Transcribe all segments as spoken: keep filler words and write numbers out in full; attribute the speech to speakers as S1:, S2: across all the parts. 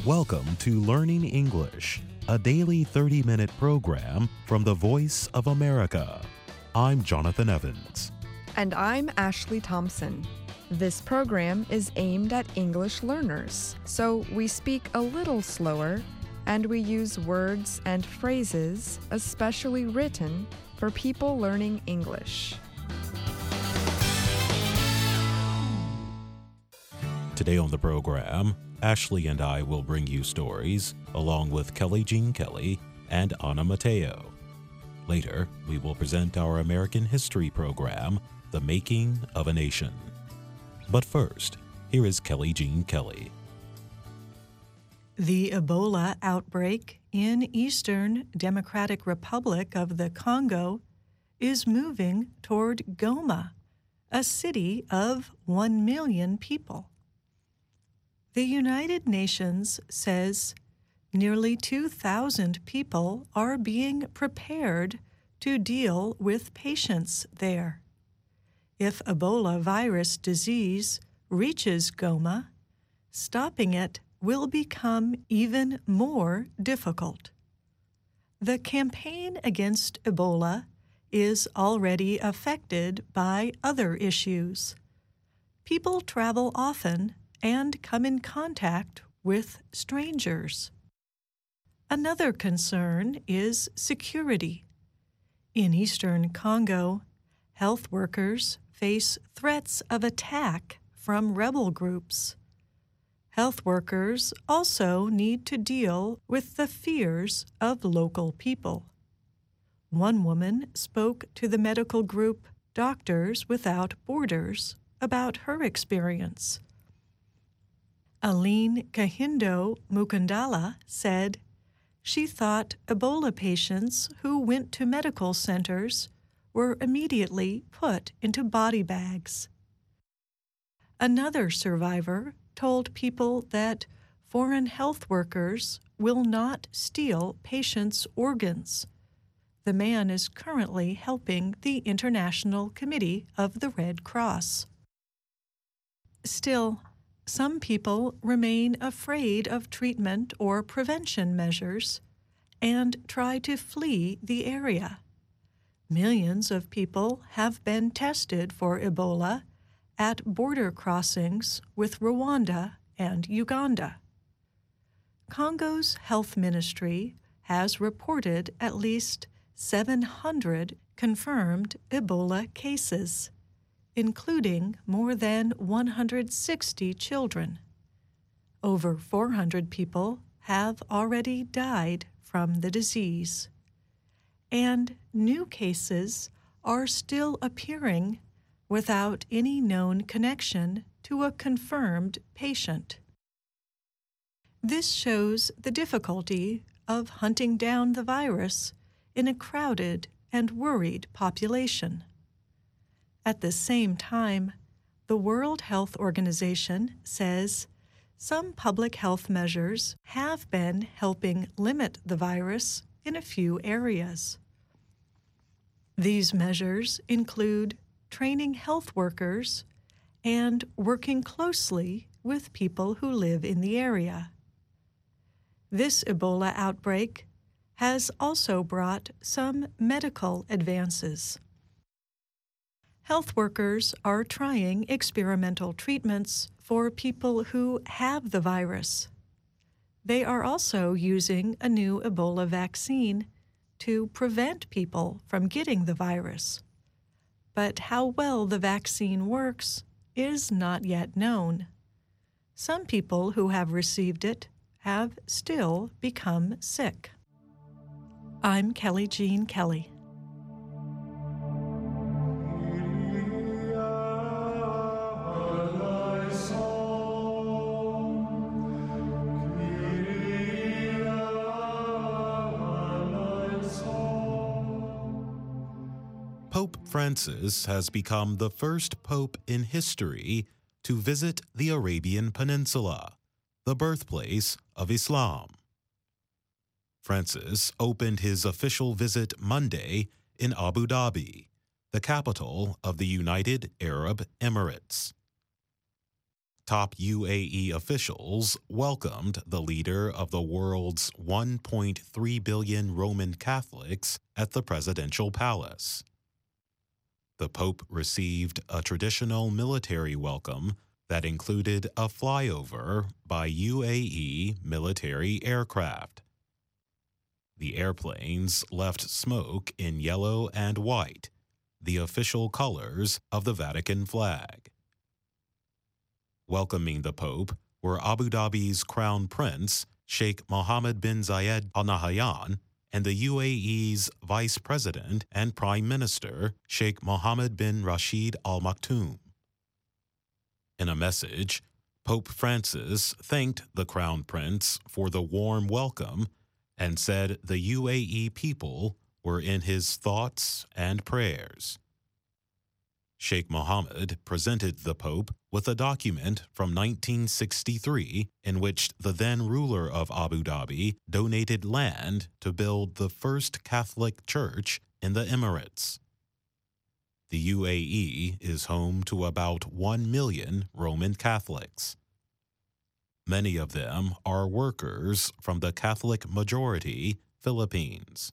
S1: Welcome to Learning English, a daily thirty-minute program from the Voice of America. I'm Jonathan Evans.
S2: And I'm Ashley Thompson. This program is aimed at English learners, so we speak a little slower and we use words and phrases especially written for people learning English.
S1: Today on the program, Ashley and I will bring you stories along with Kelly Jean Kelly and Anna Mateo. Later, we will present our American history program, The Making of a Nation. But first, here is Kelly Jean Kelly.
S3: The Ebola outbreak in Eastern Democratic Republic of the Congo is moving toward Goma, a city of one million people. The United Nations says nearly two thousand people are being prepared to deal with patients there. If Ebola virus disease reaches Goma, stopping it will become even more difficult. The campaign against Ebola is already affected by other issues. People travel often and come in contact with strangers. Another concern is security. In eastern Congo, health workers face threats of attack from rebel groups. Health workers also need to deal with the fears of local people. One woman spoke to the medical group Doctors Without Borders about her experience. Aline Kahindo Mukundala said she thought Ebola patients who went to medical centers were immediately put into body bags. Another survivor told people that foreign health workers will not steal patients' organs. The man is currently helping the International Committee of the Red Cross. Still, some people remain afraid of treatment or prevention measures and try to flee the area. Millions of people have been tested for Ebola at border crossings with Rwanda and Uganda. Congo's health ministry has reported at least seven hundred confirmed Ebola cases, including more than one hundred sixty children. Over four hundred people have already died from the disease. And new cases are still appearing without any known connection to a confirmed patient. This shows the difficulty of hunting down the virus in a crowded and worried population. At the same time, the World Health Organization says some public health measures have been helping limit the virus in a few areas. These measures include training health workers and working closely with people who live in the area. This Ebola outbreak has also brought some medical advances. Health workers are trying experimental treatments for people who have the virus. They are also using a new Ebola vaccine to prevent people from getting the virus. But how well the vaccine works is not yet known. Some people who have received it have still become sick. I'm Kelly Jean Kelly.
S1: Pope Francis has become the first pope in history to visit the Arabian Peninsula, the birthplace of Islam. Francis opened his official visit Monday in Abu Dhabi, the capital of the United Arab Emirates. top U A E officials welcomed the leader of the world's one point three billion Roman Catholics at the presidential palace. The Pope received a traditional military welcome that included a flyover by U A E military aircraft. The airplanes left smoke in yellow and white, the official colors of the Vatican flag. Welcoming the Pope were Abu Dhabi's Crown Prince, Sheikh Mohammed bin Zayed Al Nahyan, and the U A E's Vice President and Prime Minister, Sheikh Mohammed bin Rashid Al Maktoum. In a message, Pope Francis thanked the Crown Prince for the warm welcome and said the U A E people were in his thoughts and prayers. Sheikh Mohammed presented the Pope with a document from nineteen sixty-three in which the then ruler of Abu Dhabi donated land to build the first Catholic church in the Emirates. The U A E is home to about one million Roman Catholics. Many of them are workers from the Catholic majority Philippines.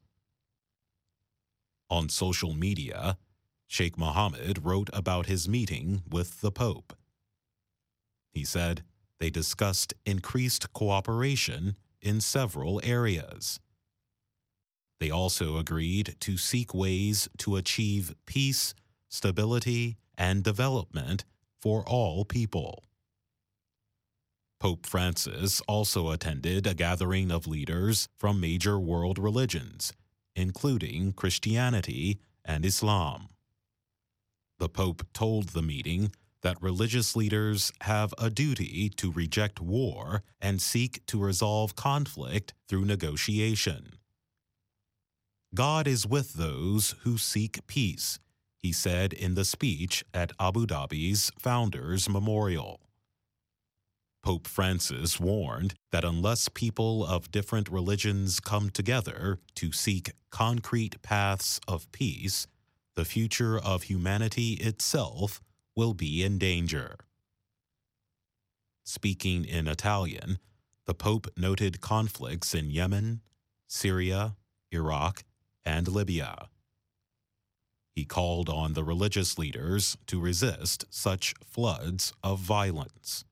S1: On social media, Sheikh Mohammed wrote about his meeting with the Pope. He said they discussed increased cooperation in several areas. They also agreed to seek ways to achieve peace, stability, and development for all people. Pope Francis also attended a gathering of leaders from major world religions, including Christianity and Islam. The Pope told the meeting that religious leaders have a duty to reject war and seek to resolve conflict through negotiation. God is with those who seek peace, he said in the speech at Abu Dhabi's Founders Memorial. Pope Francis warned that unless people of different religions come together to seek concrete paths of peace, the future of humanity itself will be in danger. Speaking in Italian, the Pope noted conflicts in Yemen, Syria, Iraq, and Libya. He called on the religious leaders to resist such floods of violence.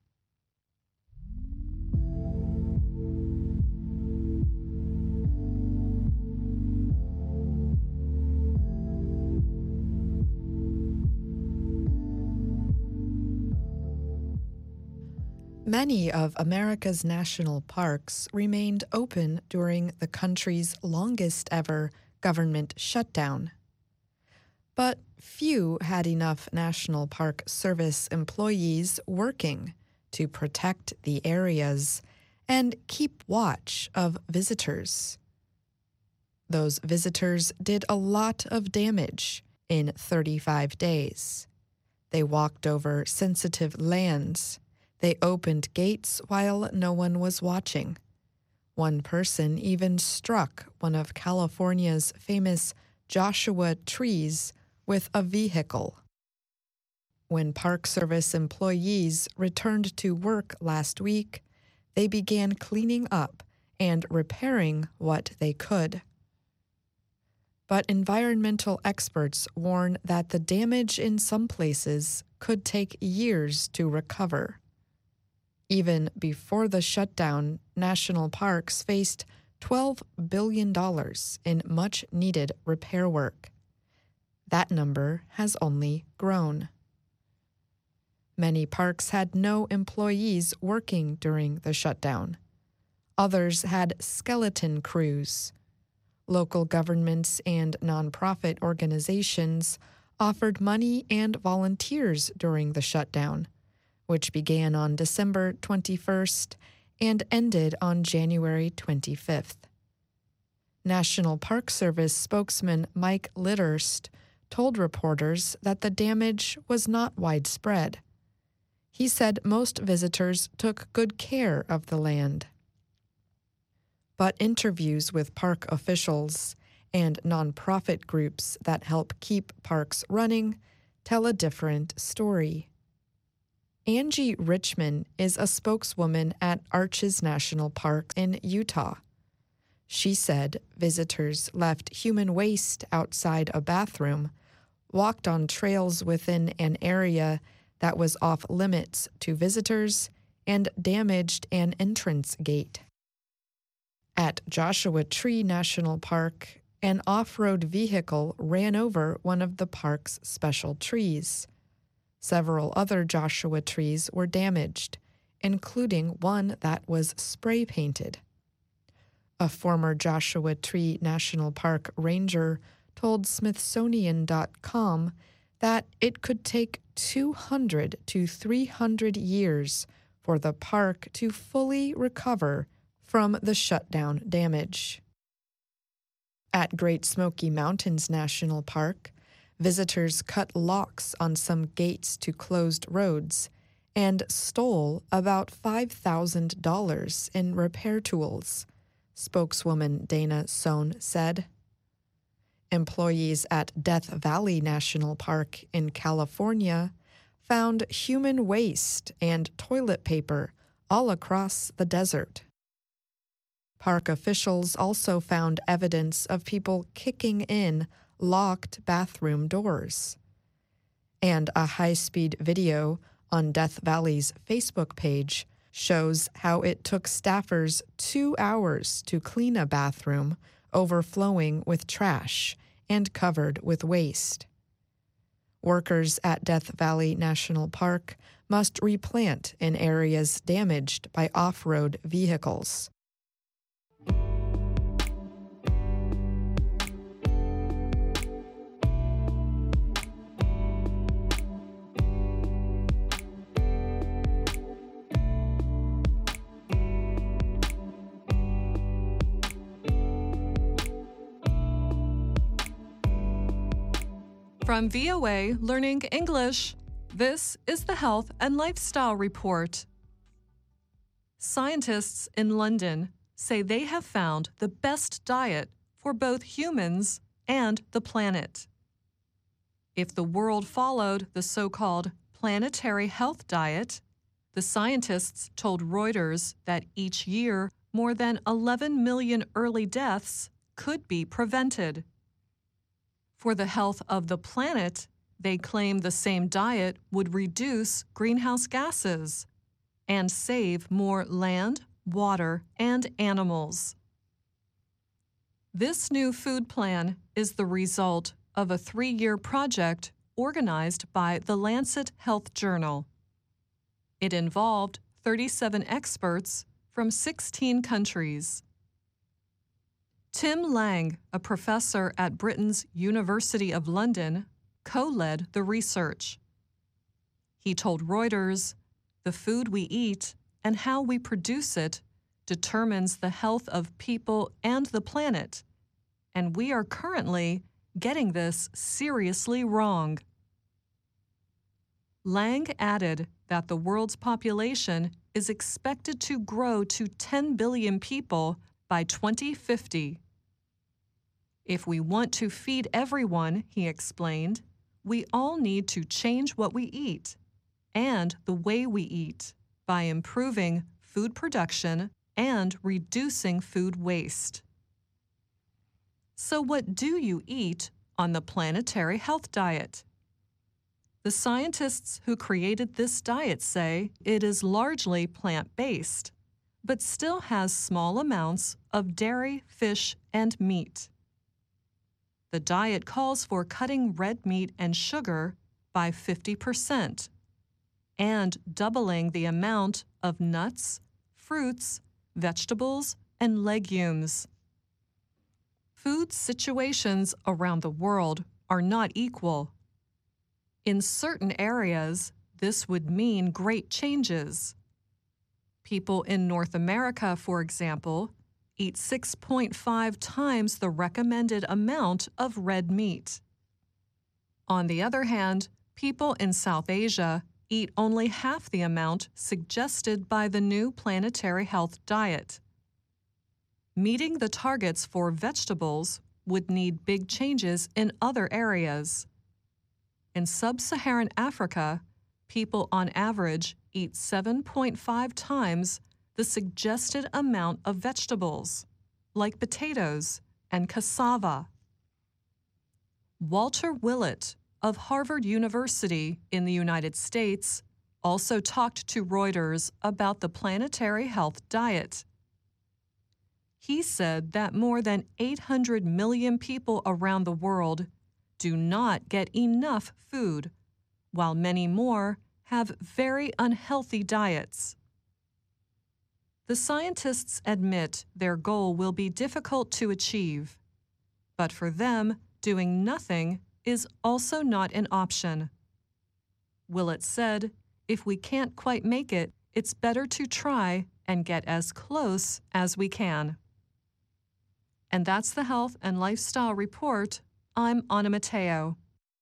S2: Many of America's national parks remained open during the country's longest ever government shutdown. But few had enough National Park Service employees working to protect the areas and keep watch of visitors. Those visitors did a lot of damage in thirty-five days. They walked over sensitive lands. They opened gates while no one was watching. One person even struck one of California's famous Joshua trees with a vehicle. When Park Service employees returned to work last week, they began cleaning up and repairing what they could. But environmental experts warn that the damage in some places could take years to recover. Even before the shutdown, national parks faced twelve billion dollars in much-needed repair work. That number has only grown. Many parks had no employees working during the shutdown. Others had skeleton crews. Local governments and nonprofit organizations offered money and volunteers during the shutdown, which began on December twenty-first and ended on January twenty-fifth. National Park Service spokesman Mike Litterst told reporters that the damage was not widespread. He said most visitors took good care of the land. But interviews with park officials and nonprofit groups that help keep parks running tell a different story. Angie Richmond is a spokeswoman at Arches National Park in Utah. She said visitors left human waste outside a bathroom, walked on trails within an area that was off limits to visitors, and damaged an entrance gate. At Joshua Tree National Park, an off-road vehicle ran over one of the park's special trees. Several other Joshua trees were damaged, including one that was spray painted. A former Joshua Tree National Park ranger told Smithsonian dot com that it could take two hundred to three hundred years for the park to fully recover from the shutdown damage. At Great Smoky Mountains National Park, visitors cut locks on some gates to closed roads and stole about five thousand dollars in repair tools, spokeswoman Dana Sohn said. Employees at Death Valley National Park in California found human waste and toilet paper all across the desert. Park officials also found evidence of people kicking in locked bathroom doors. And a high-speed video on Death Valley's Facebook page shows how it took staffers two hours to clean a bathroom overflowing with trash and covered with waste. Workers at Death Valley National Park must replant in areas damaged by off-road vehicles.
S4: From V O A Learning English, this is the Health and Lifestyle Report. Scientists in London say they have found the best diet for both humans and the planet. If the world followed the so-called planetary health diet, the scientists told Reuters that each year more than eleven million early deaths could be prevented. For the health of the planet, they claim the same diet would reduce greenhouse gases and save more land, water, and animals. This new food plan is the result of a three-year project organized by the Lancet Health Journal. It involved thirty-seven experts from sixteen countries. Tim Lang, a professor at Britain's University of London, co-led the research. He told Reuters, "The food we eat and how we produce it determines the health of people and the planet, and we are currently getting this seriously wrong." Lang added that the world's population is expected to grow to ten billion people by twenty fifty. If we want to feed everyone, he explained, we all need to change what we eat and the way we eat by improving food production and reducing food waste. So what do you eat on the planetary health diet? The scientists who created this diet say it is largely plant-based, but still has small amounts of dairy, fish, and meat. The diet calls for cutting red meat and sugar by fifty percent and doubling the amount of nuts, fruits, vegetables, and legumes. Food situations around the world are not equal. In certain areas, this would mean great changes. People in North America, for example, eat six point five times the recommended amount of red meat. On the other hand, people in South Asia eat only half the amount suggested by the new planetary health diet. Meeting the targets for vegetables would need big changes in other areas. In sub-Saharan Africa, people on average eat seven point five times the suggested amount of vegetables, like potatoes and cassava. Walter Willett of Harvard University in the United States also talked to Reuters about the planetary health diet. He said that more than eight hundred million people around the world do not get enough food, while many more have very unhealthy diets. The scientists admit their goal will be difficult to achieve, but for them, doing nothing is also not an option. Willett said, if we can't quite make it, it's better to try and get as close as we can. And that's the Health and Lifestyle Report. I'm Anna Matteo.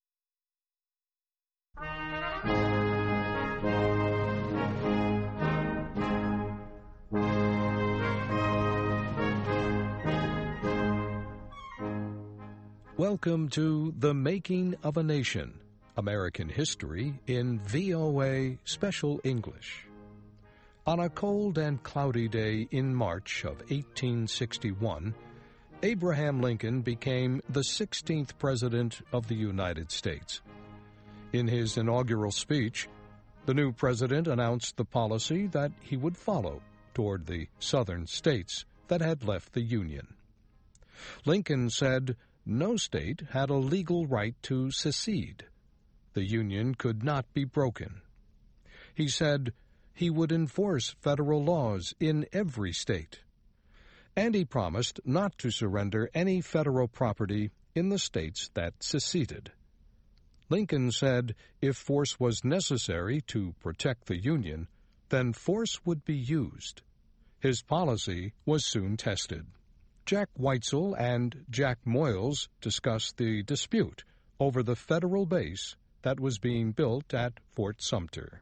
S5: Welcome to The Making of a Nation, American History in V O A Special English. On a cold and cloudy day in March of eighteen sixty-one, Abraham Lincoln became the sixteenth President of the United States. In his inaugural speech, the new president announced the policy that he would follow toward the southern states that had left the Union. Lincoln said no state had a legal right to secede. The Union could not be broken. He said he would enforce federal laws in every state. And he promised not to surrender any federal property in the states that seceded. Lincoln said if force was necessary to protect the Union, then force would be used. His policy was soon tested. Jack Weitzel and Jack Moyles discussed the dispute over the federal base that was being built at Fort Sumter.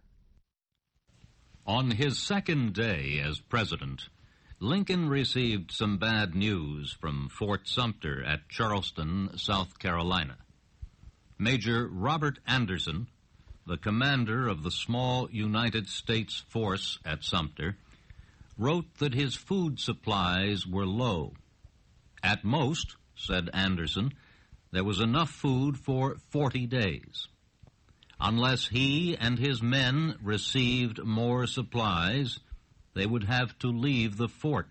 S6: On his second day as president, Lincoln received some bad news from Fort Sumter at Charleston, South Carolina. Major Robert Anderson, the commander of the small United States force at Sumter, wrote that his food supplies were low. At most, said Anderson, there was enough food for forty days. Unless he and his men received more supplies, they would have to leave the fort.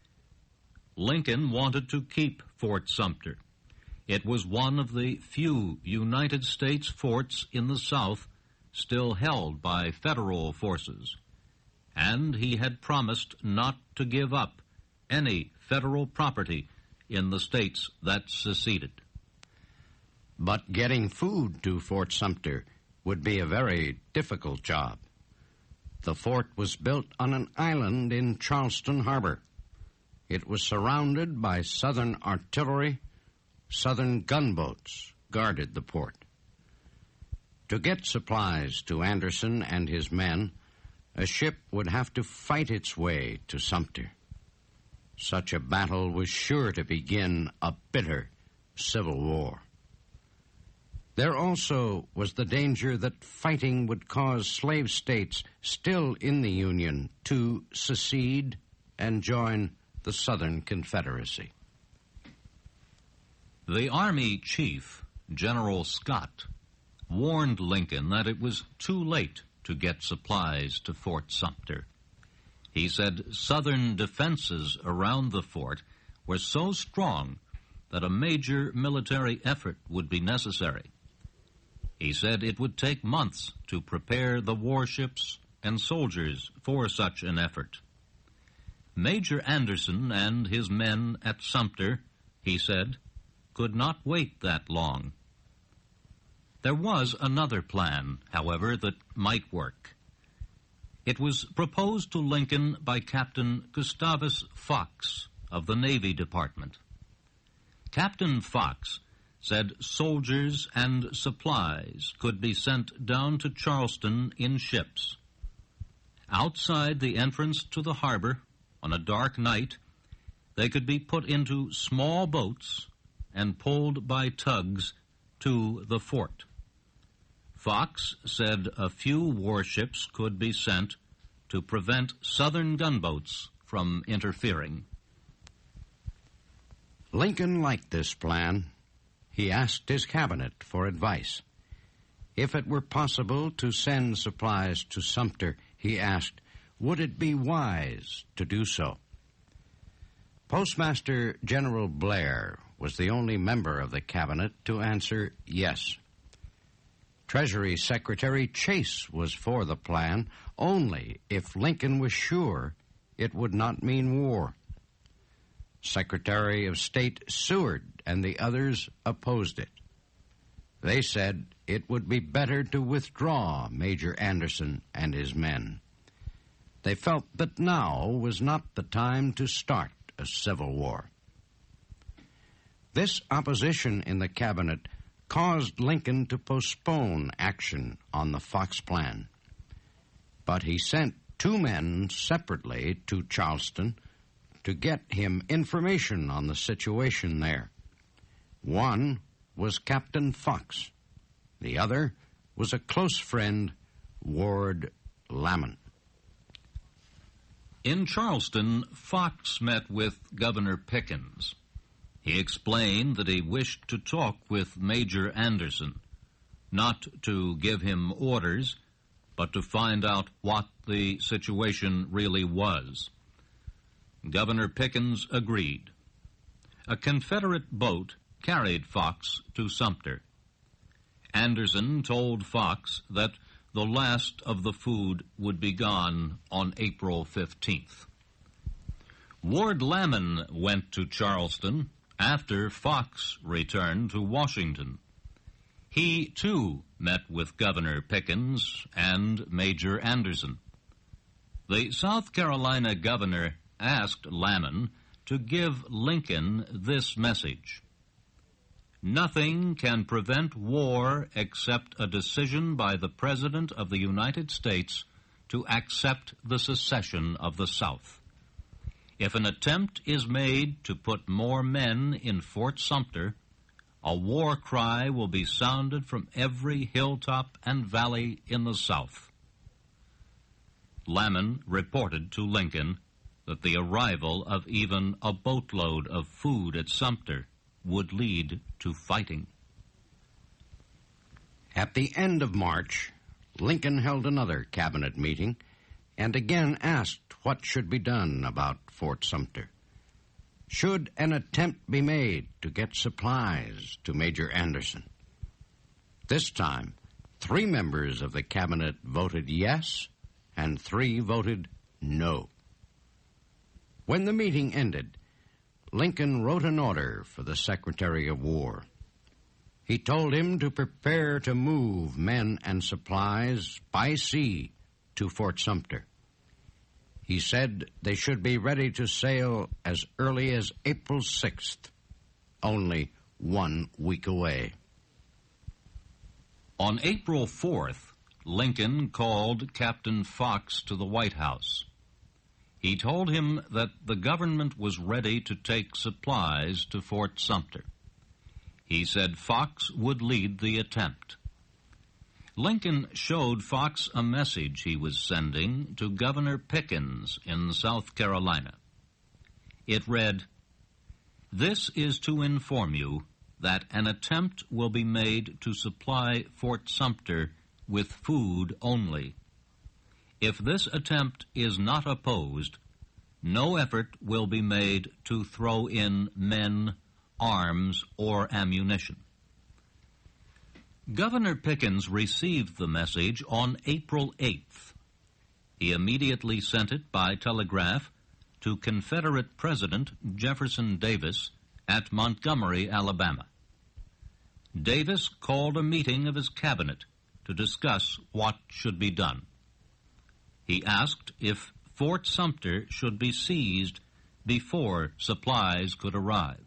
S6: Lincoln wanted to keep Fort Sumter. It was one of the few United States forts in the South still held by federal forces, and he had promised not to give up any federal property in the states that seceded.
S7: But getting food to Fort Sumter would be a very difficult job. The fort was built on an island in Charleston Harbor. It was surrounded by Southern artillery. Southern gunboats guarded the port. To get supplies to Anderson and his men, a ship would have to fight its way to Sumter. Such a battle was sure to begin a bitter civil war. There also was the danger that fighting would cause slave states still in the Union to secede and join the Southern Confederacy.
S6: The Army chief, General Scott, warned Lincoln that it was too late to get supplies to Fort Sumter. He said Southern defenses around the fort were so strong that a major military effort would be necessary. He said it would take months to prepare the warships and soldiers for such an effort. Major Anderson and his men at Sumter, he said, could not wait that long. There was another plan, however, that might work. It was proposed to Lincoln by Captain Gustavus Fox of the Navy Department. Captain Fox said soldiers and supplies could be sent down to Charleston in ships. Outside the entrance to the harbor, on a dark night, they could be put into small boats and pulled by tugs to the fort. Fox said a few warships could be sent to prevent Southern gunboats from interfering.
S7: Lincoln liked this plan. He asked his cabinet for advice. If it were possible to send supplies to Sumter, he asked, would it be wise to do so? Postmaster General Blair was the only member of the cabinet to answer yes. Treasury Secretary Chase was for the plan only if Lincoln was sure it would not mean war. Secretary of State Seward and the others opposed it. They said it would be better to withdraw Major Anderson and his men. They felt that now was not the time to start a civil war. This opposition in the cabinet caused Lincoln to postpone action on the Fox plan. But he sent two men separately to Charleston to get him information on the situation there. One was Captain Fox. The other was a close friend, Ward Lamon.
S6: In Charleston, Fox met with Governor Pickens. He explained that he wished to talk with Major Anderson, not to give him orders, but to find out what the situation really was. Governor Pickens agreed. A Confederate boat carried Fox to Sumter. Anderson told Fox that the last of the food would be gone on April fifteenth. Ward Lamon went to Charleston after Fox returned to Washington. He, too, met with Governor Pickens and Major Anderson. The South Carolina governor asked Lamon to give Lincoln this message: nothing can prevent war except a decision by the President of the United States to accept the secession of the South. If an attempt is made to put more men in Fort Sumter, a war cry will be sounded from every hilltop and valley in the South. Lamon reported to Lincoln that the arrival of even a boatload of food at Sumter would lead to fighting.
S7: At the end of March, Lincoln held another cabinet meeting and again asked what should be done about Fort Sumter. Should an attempt be made to get supplies to Major Anderson? This time, three members of the cabinet voted yes and three voted no. When the meeting ended, Lincoln wrote an order for the Secretary of War. He told him to prepare to move men and supplies by sea to Fort Sumter. He said they should be ready to sail as early as April sixth, only one week away.
S6: On April fourth, Lincoln called Captain Fox to the White House. He told him that the government was ready to take supplies to Fort Sumter. He said Fox would lead the attempt. Lincoln showed Fox a message he was sending to Governor Pickens in South Carolina. It read, "This is to inform you that an attempt will be made to supply Fort Sumter with food only. If this attempt is not opposed, no effort will be made to throw in men, arms, or ammunition." Governor Pickens received the message on April eighth. He immediately sent it by telegraph to Confederate President Jefferson Davis at Montgomery, Alabama. Davis called a meeting of his cabinet to discuss what should be done. He asked if Fort Sumter should be seized before supplies could arrive.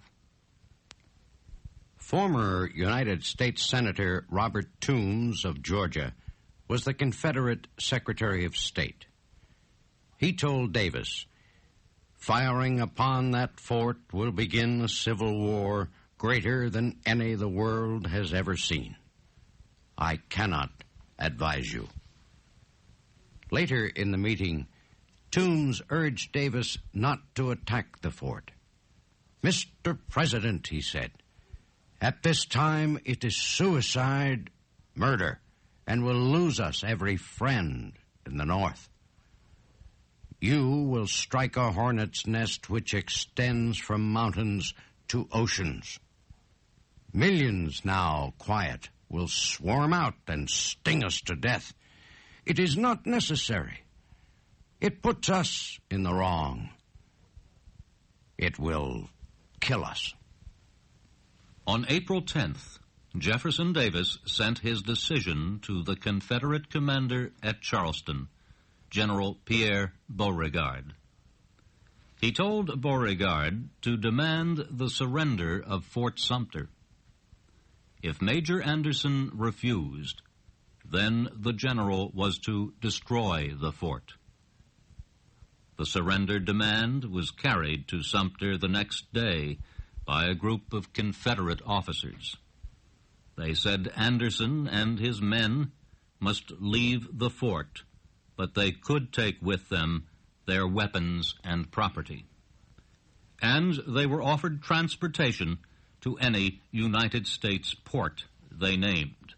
S7: Former United States Senator Robert Toombs of Georgia was the Confederate Secretary of State. He told Davis, "Firing upon that fort will begin a civil war greater than any the world has ever seen. I cannot advise you. Later in the meeting, Toombs urged Davis not to attack the fort. "Mister President," he said, "at this time it is suicide, murder, and will lose us every friend in the North. You will strike a hornet's nest which extends from mountains to oceans. Millions now quiet will swarm out and sting us to death. It is not necessary. It puts us in the wrong. It will kill us."
S6: On April tenth, Jefferson Davis sent his decision to the Confederate commander at Charleston, General Pierre Beauregard. He told Beauregard to demand the surrender of Fort Sumter. If Major Anderson refused, then the general was to destroy the fort. The surrender demand was carried to Sumter the next day by a group of Confederate officers. They said Anderson and his men must leave the fort, but they could take with them their weapons and property. And they were offered transportation to any United States port they named.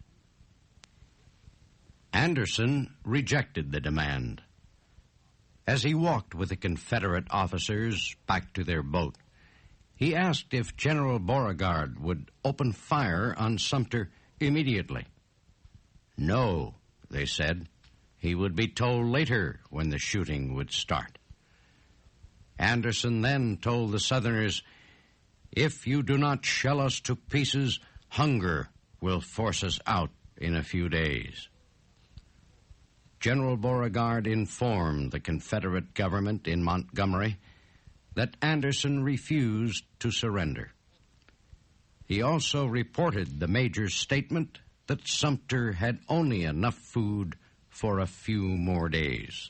S7: Anderson rejected the demand. As he walked with the Confederate officers back to their boat, he asked if General Beauregard would open fire on Sumter immediately. No, they said. He would be told later when the shooting would start. Anderson then told the Southerners, "If you do not shell us to pieces, hunger will force us out in a few days." General Beauregard informed the Confederate government in Montgomery that Anderson refused to surrender. He also reported the major's statement that Sumter had only enough food for a few more days.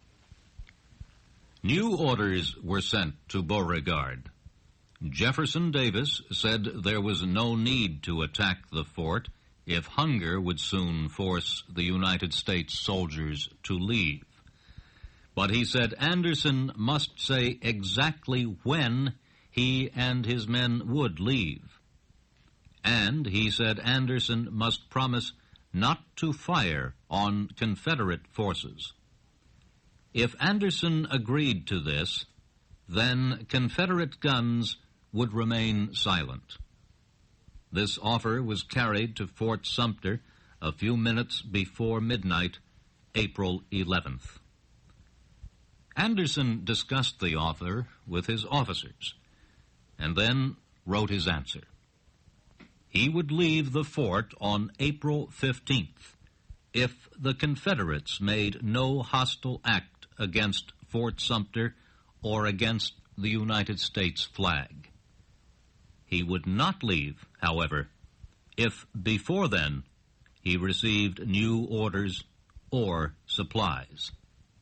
S6: New orders were sent to Beauregard. Jefferson Davis said there was no need to attack the fort if hunger would soon force the United States soldiers to leave. But he said Anderson must say exactly when he and his men would leave. And he said Anderson must promise not to fire on Confederate forces. If Anderson agreed to this, then Confederate guns would remain silent. This offer was carried to Fort Sumter a few minutes before midnight, April eleventh. Anderson discussed the offer with his officers and then wrote his answer. He would leave the fort on April fifteenth if the Confederates made no hostile act against Fort Sumter or against the United States flag. He would not leave, however, if before then he received new orders or supplies.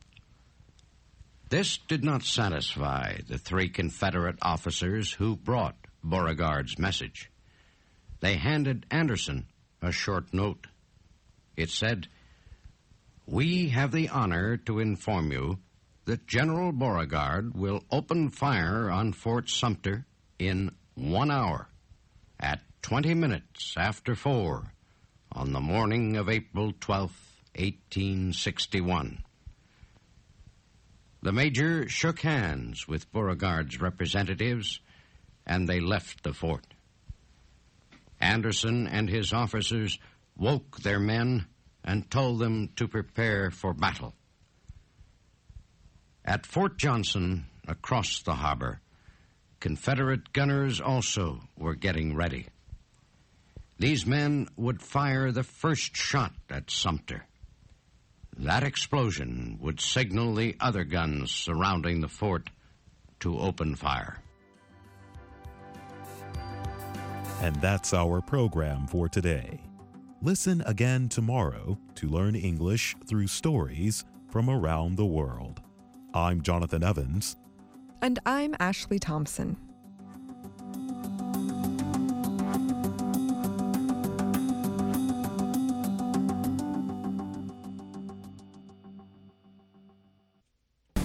S7: This did not satisfy the three Confederate officers who brought Beauregard's message. They handed Anderson a short note. It said, "We have the honor to inform you that General Beauregard will open fire on Fort Sumter in one hour at twenty minutes after four on the morning of April twelfth, eighteen sixty-one. The major shook hands with Beauregard's representatives, and they left the fort. Anderson and his officers woke their men and told them to prepare for battle. At Fort Johnson, across the harbor, Confederate gunners also were getting ready. These men would fire the first shot at Sumter. That explosion would signal the other guns surrounding the fort to open fire.
S1: And that's our program for today. Listen again tomorrow to learn English through stories from around the world. I'm Jonathan Evans.
S2: And I'm Ashley Thompson.